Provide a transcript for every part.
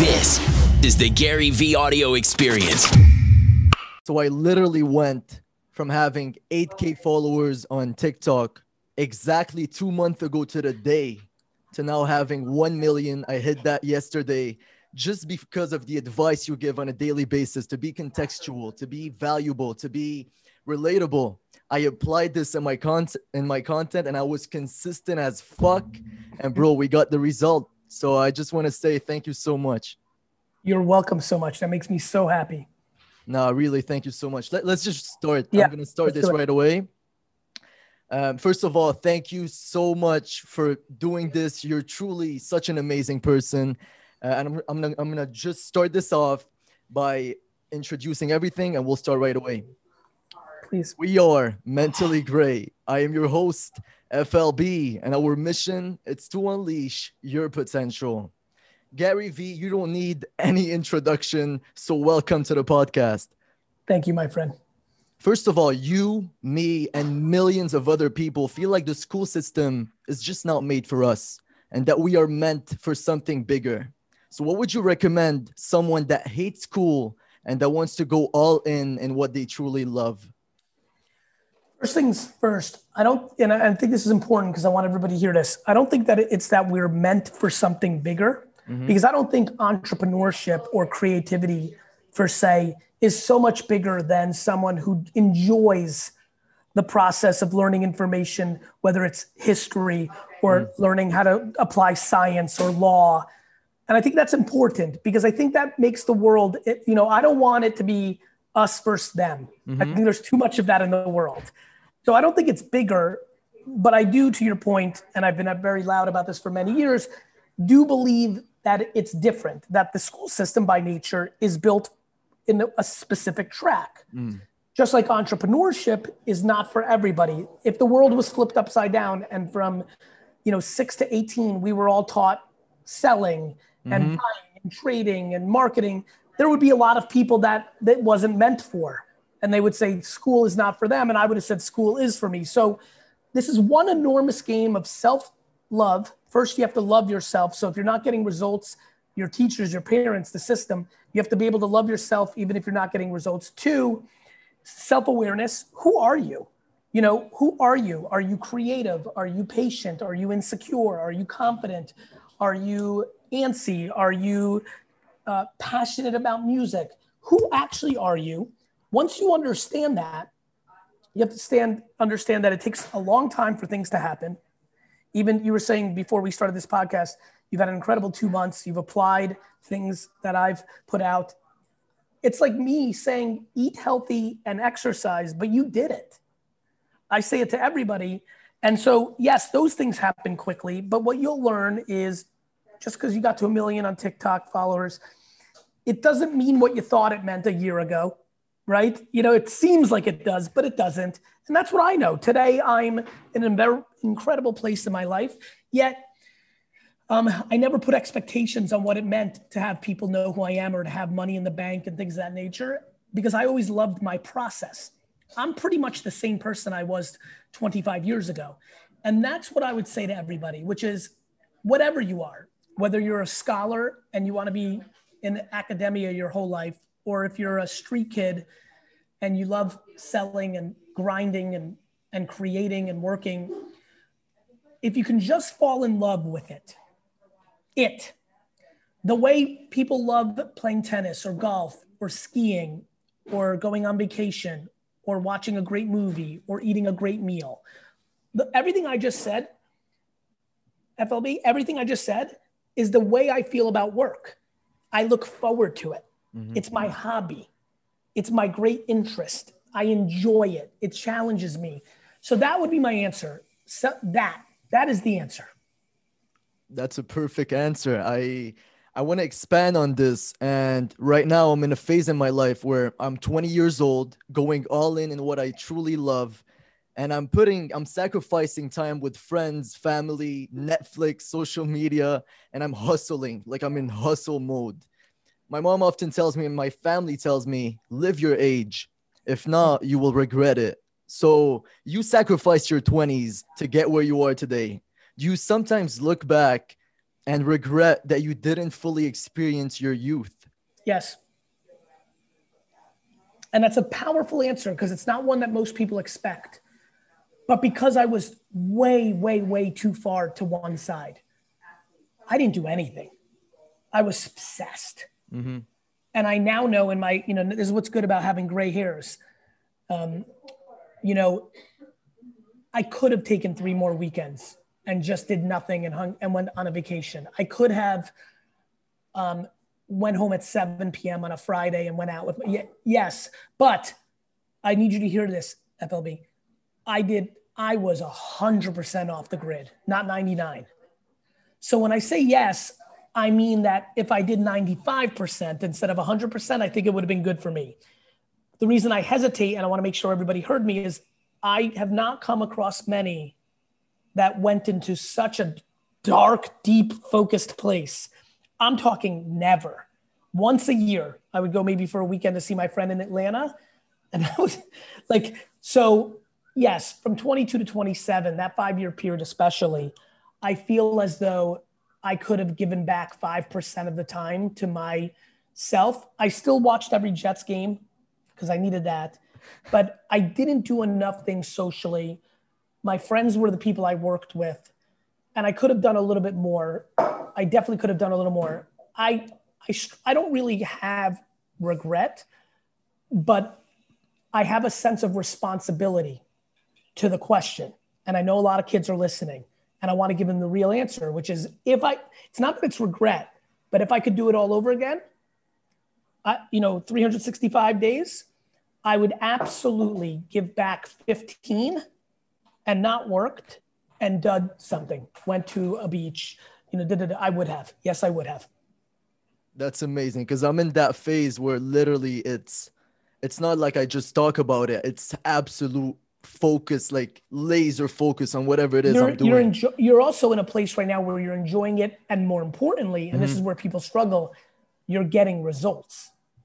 This is the Gary V audio experience. So I literally went from having 8K followers on TikTok exactly 2 months ago to the day to now having 1 million. I hit that yesterday just because of the advice you give on a daily basis, to be contextual, to be valuable, to be relatable. I applied this in my content and I was consistent as fuck. And bro, we got the result. So I just want to say thank you so much. You're welcome so much. That makes me so happy. No, really, thank you so much. Let's just start. Yeah, I'm going to start this right away. First of all, thank you so much for doing this. You're truly such an amazing person. And I'm gonna just start this off by introducing everything, and we'll start right away. Please. We are Mentally Great. I am your host, FLB, and our mission is to unleash your potential. Gary V, you don't need any introduction, so welcome to the podcast. Thank you, my friend. First of all, you, me, and millions of other people feel like the school system is just not made for us and that we are meant for something bigger. So what would you recommend someone that hates school and that wants to go all in what they truly love? First things first, and I think this is important because I want everybody to hear this. I don't think that it's that we're meant for something bigger, because I don't think entrepreneurship or creativity per se is so much bigger than someone who enjoys the process of learning information, whether it's history or learning how to apply science or law. And I think that's important because I think that makes the world, I don't want it to be us versus them. I think there's too much of that in the world. So I don't think it's bigger, but I do, to your point, and I've been very loud about this for many years, do believe that it's different, that the school system by nature is built in a specific track. Just like entrepreneurship is not for everybody. If the world was flipped upside down and from 6 to 18, we were all taught selling and buying and trading and marketing, there would be a lot of people that wasn't meant for. And they would say school is not for them. And I would have said school is for me. So this is one enormous game of self-love. First, you have to love yourself. So if you're not getting results, your teachers, your parents, the system, you have to be able to love yourself even if you're not getting results. 2, self-awareness. Who are you? Who are you? Are you creative? Are you patient? Are you insecure? Are you confident? Are you antsy? Are you passionate about music? Who actually are you? Once you understand that, you have to understand that it takes a long time for things to happen. Even you were saying before we started this podcast, you've had an incredible 2 months. You've applied things that I've put out. It's like me saying, eat healthy and exercise, but you did it. I say it to everybody. And so, yes, those things happen quickly, but what you'll learn is just because you got to 1 million on TikTok followers, it doesn't mean what you thought it meant a year ago, right? It seems like it does, but it doesn't. And that's what I know. Today, I'm in a very incredible place in my life, yet I never put expectations on what it meant to have people know who I am or to have money in the bank and things of that nature, because I always loved my process. I'm pretty much the same person I was 25 years ago. And that's what I would say to everybody, which is whatever you are, whether you're a scholar and you want to be in academia your whole life, or if you're a street kid and you love selling and grinding and creating and working, if you can just fall in love with the way people love playing tennis or golf or skiing or going on vacation or watching a great movie or eating a great meal. Everything I just said, FLB, everything I just said is the way I feel about work. I look forward to it. It's my hobby. It's my great interest. I enjoy it. It challenges me. So that would be my answer. So that is the answer. That's a perfect answer. I want to expand on this. And right now I'm in a phase in my life where I'm 20 years old, going all in what I truly love. And I'm sacrificing time with friends, family, Netflix, social media, and I'm hustling. Like I'm in hustle mode. My mom often tells me, and my family tells me, live your age. If not, you will regret it. So you sacrificed your 20s to get where you are today. Do you sometimes look back and regret that you didn't fully experience your youth. Yes. And that's a powerful answer because it's not one that most people expect. But because I was way, way, way too far to one side, I didn't do anything. I was obsessed. Mm-hmm. And I now know in my, this is what's good about having gray hairs. I could have taken 3 more weekends and just did nothing and went on a vacation. I could have went home at 7 p.m. on a Friday and went out with, yes, but I need you to hear this, FLB. I was 100% off the grid, not 99. So when I say yes, I mean that if I did 95% instead of 100%, I think it would have been good for me. The reason I hesitate, and I want to make sure everybody heard me, is I have not come across many that went into such a dark, deep, focused place. I'm talking never. Once a year, I would go maybe for a weekend to see my friend in Atlanta. And I was like, so yes, from 22 to 27, that 5-year period especially, I feel as though I could have given back 5% of the time to myself. I still watched every Jets game because I needed that, but I didn't do enough things socially. My friends were the people I worked with, and I could have done a little bit more. I definitely could have done a little more. I don't really have regret, but I have a sense of responsibility to the question. And I know a lot of kids are listening, and I want to give them the real answer, which is it's not that it's regret, but if I could do it all over again, 365 days, I would absolutely give back 15 and not worked and done something, went to a beach, I would have. Yes, I would have. That's amazing. Cause I'm in that phase where literally it's not like I just talk about it. It's absolute focus, like laser focus on whatever it is I'm doing. You're also in a place right now where you're enjoying it. And more importantly, and this is where people struggle, you're getting results.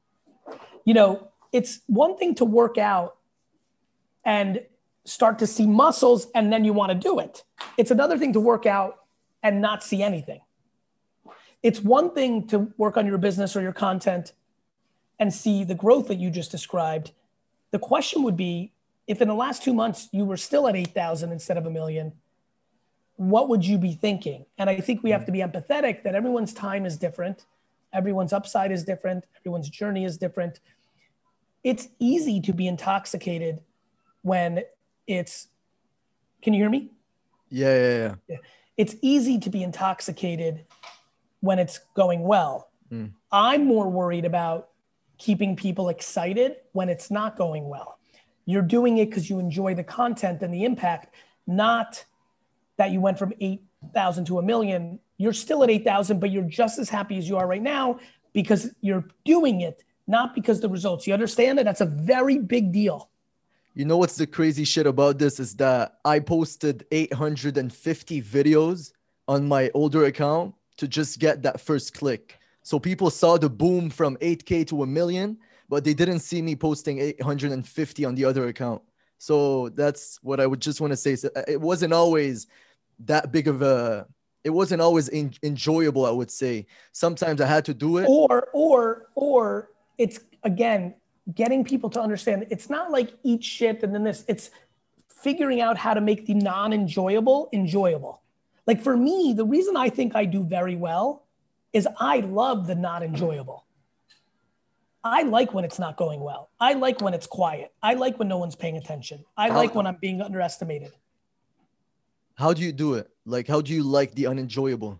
It's one thing to work out and start to see muscles and then you want to do it. It's another thing to work out and not see anything. It's one thing to work on your business or your content and see the growth that you just described. The question would be, if in the last 2 months you were still at 8,000 instead of 1 million, what would you be thinking? And I think we have to be empathetic that everyone's time is different. Everyone's upside is different. Everyone's journey is different. It's easy to be intoxicated when can you hear me? Yeah. It's easy to be intoxicated when it's going well. I'm more worried about keeping people excited when it's not going well. You're doing it because you enjoy the content and the impact, not that you went from 8,000 to 1 million. You're still at 8,000, but you're just as happy as you are right now because you're doing it, not because the results. You understand that? That's a very big deal. You know what's the crazy shit about this is that I posted 850 videos on my older account to just get that first click. So people saw the boom from 8K to 1 million, but they didn't see me posting 850 on the other account. So that's what I would just want to say. So it wasn't always that big of it wasn't always enjoyable, I would say. Sometimes I had to do it. Or it's, again, getting people to understand it's not like eat shit and then this, it's figuring out how to make the non-enjoyable enjoyable. Like for me, the reason I think I do very well is I love the not enjoyable. I like when it's not going well. I like when it's quiet. I like when no one's paying attention. I like when I'm being underestimated. How do you do it? Like, how do you like the unenjoyable?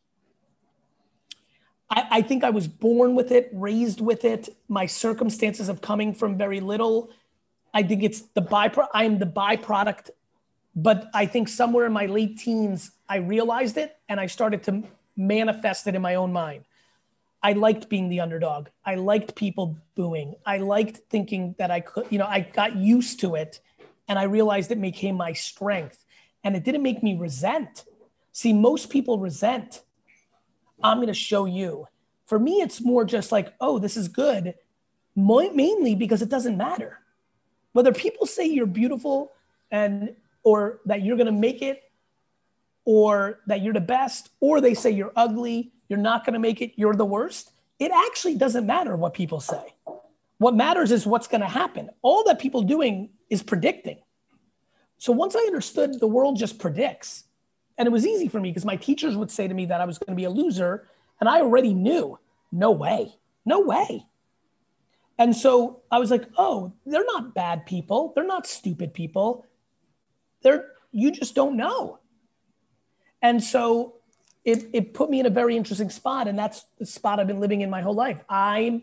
I think I was born with it, raised with it. My circumstances of coming from very little. I think it's I am the byproduct, but I think somewhere in my late teens, I realized it and I started to manifest it in my own mind. I liked being the underdog. I liked people booing. I liked thinking that I could, I got used to it and I realized it became my strength and it didn't make me resent. See, most people resent. I'm going to show you. For me, it's more just like, oh, this is good, mainly because it doesn't matter. Whether people say you're beautiful or that you're going to make it, or that you're the best, or they say you're ugly, you're not going to make it, you're the worst, it actually doesn't matter what people say. What matters is what's going to happen. All that people doing is predicting. So once I understood the world just predicts, and it was easy for me because my teachers would say to me that I was going to be a loser, and I already knew, no way, no way. And so I was like, oh, they're not bad people. They're not stupid people. You just don't know. And so it put me in a very interesting spot, and that's the spot I've been living in my whole life. I'm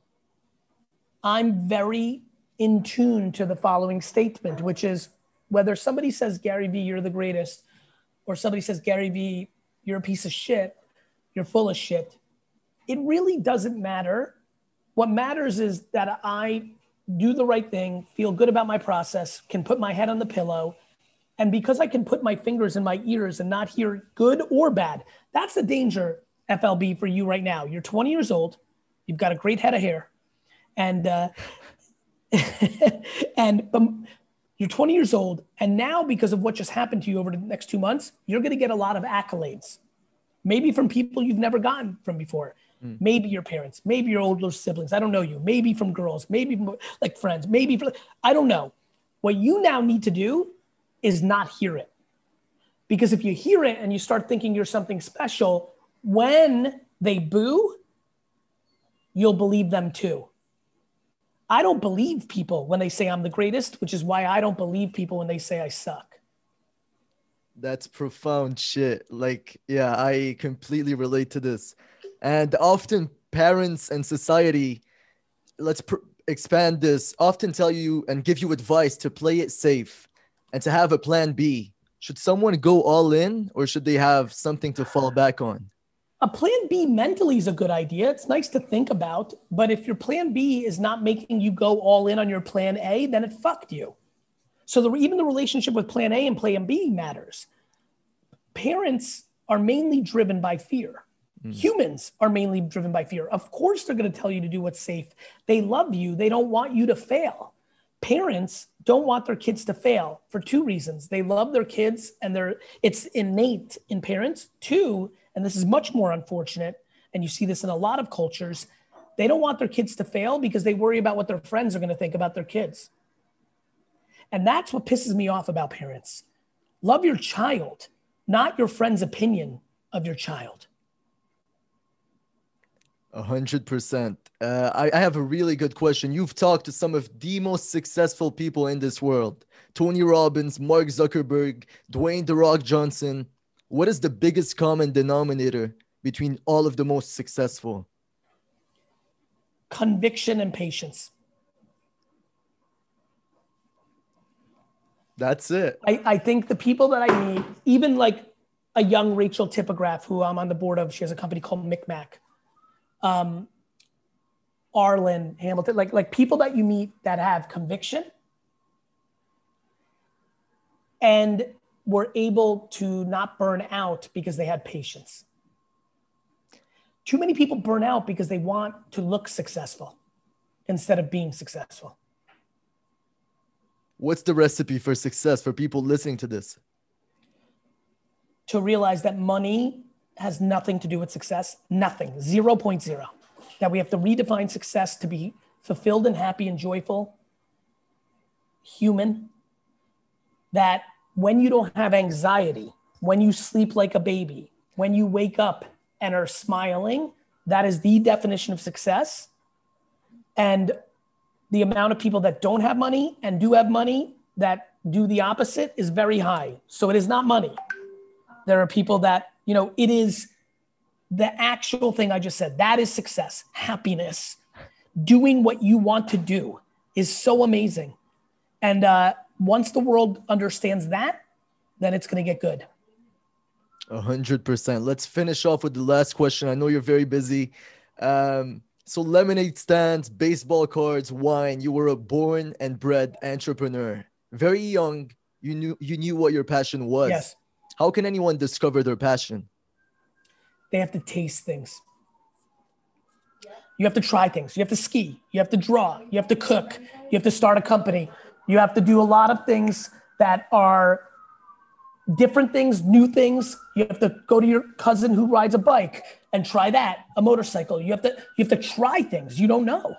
very in tune to the following statement, which is whether somebody says, Gary Vee, you're the greatest, or somebody says, Gary Vee, you're a piece of shit, you're full of shit, it really doesn't matter. What matters is that I do the right thing, feel good about my process, can put my head on the pillow. And because I can put my fingers in my ears and not hear good or bad, that's the danger, FLB, for you right now. You're 20 years old. You've got a great head of hair. And you're 20 years old. And now, because of what just happened to you over the next 2 months, you're going to get a lot of accolades. Maybe from people you've never gotten from before. Maybe your parents, maybe your older siblings. I don't know you. Maybe from girls, maybe from like friends, maybe from, I don't know. What you now need to do is not hear it. Because if you hear it and you start thinking you're something special, when they boo, you'll believe them too. I don't believe people when they say I'm the greatest, which is why I don't believe people when they say I suck. That's profound shit. Like, yeah, I completely relate to this. And often parents and society, let's expand this, often tell you and give you advice to play it safe and to have a plan B. Should someone go all in, or should they have something to fall back on? A plan B mentally is a good idea. It's nice to think about, but if your plan B is not making you go all in on your plan A, then it fucked you. So even the relationship with plan A and plan B matters. Parents are mainly driven by fear. Humans are mainly driven by fear. Of course, they're going to tell you to do what's safe. They love you. They don't want you to fail. Parents don't want their kids to fail for two reasons. They love their kids, and it's innate in parents. Two, and this is much more unfortunate, and you see this in a lot of cultures, they don't want their kids to fail because they worry about what their friends are going to think about their kids. And that's what pisses me off about parents. Love your child, not your friend's opinion of your child. 100%. I have a really good question. You've talked to some of the most successful people in this world. Tony Robbins, Mark Zuckerberg, Dwayne "The Rock" Johnson. What is the biggest common denominator between all of the most successful? Conviction and patience. That's it. I think the people that I meet, even like a young Rachel Tipograph, who I'm on the board of, she has a company called Micmac. Arlen Hamilton, like people that you meet that have conviction and were able to not burn out because they had patience. Too many people burn out because they want to look successful instead of being successful. What's the recipe for success for people listening to this? To realize that money has nothing to do with success, nothing, 0.0. That we have to redefine success to be fulfilled and happy and joyful, human. That when you don't have anxiety, when you sleep like a baby, when you wake up and are smiling, that is the definition of success. And the amount of people that don't have money and do have money that do the opposite is very high. So it is not money. There are people that, it is the actual thing I just said. That is success, happiness. Doing what you want to do is so amazing. And once the world understands that, then it's going to get good. 100%. Let's finish off with the last question. I know you're very busy. So lemonade stands, baseball cards, wine. You were a born and bred entrepreneur. Very young, you knew what your passion was. Yes. How can anyone discover their passion? They have to taste things. You have to try things. You have to ski. You have to draw. You have to cook. You have to start a company. You have to do a lot of things that are different things, new things. You have to go to your cousin who rides a bike and try that, a motorcycle. You have to try things you don't know.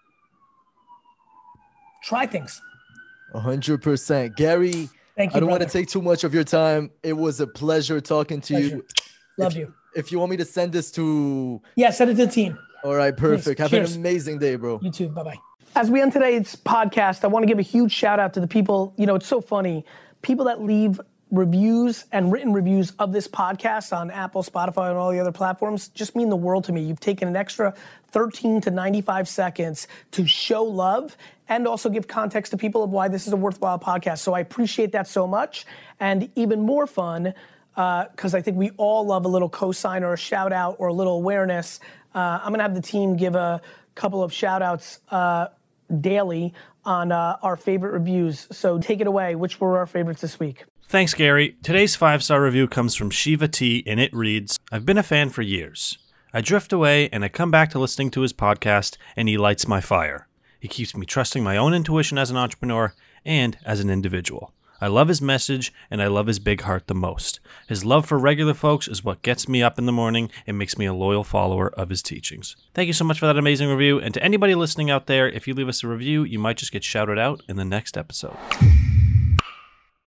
Try things. 100%. Gary, thank you, I don't brother. want to take too much of your time. It was a pleasure talking to you. Love you. If you want me to send this to... Yeah, send it to the team. All right, perfect. Have Cheers. an amazing day, bro. You too. Bye-bye. As we end today's podcast, I want to give a huge shout out to the people. You know, it's so funny. People that leave reviews and written reviews of this podcast on Apple, Spotify, and all the other platforms just mean the world to me. You've taken an extra 13 to 95 seconds to show love and also give context to people of why this is a worthwhile podcast. So I appreciate that so much. And even more fun, because I think we all love a little cosign or a shout out or a little awareness. I'm gonna have the team give a couple of shout outs daily on our favorite reviews. So take it away. Which were our favorites this week? Thanks, Gary. Today's 5-star review comes from Shiva T, and it reads, I've been a fan for years. I drift away, and I come back to listening to his podcast, and he lights my fire. He keeps me trusting my own intuition as an entrepreneur and as an individual. I love his message, and I love his big heart the most. His love for regular folks is what gets me up in the morning and makes me a loyal follower of his teachings. Thank you so much for that amazing review, and to anybody listening out there, if you leave us a review, you might just get shouted out in the next episode.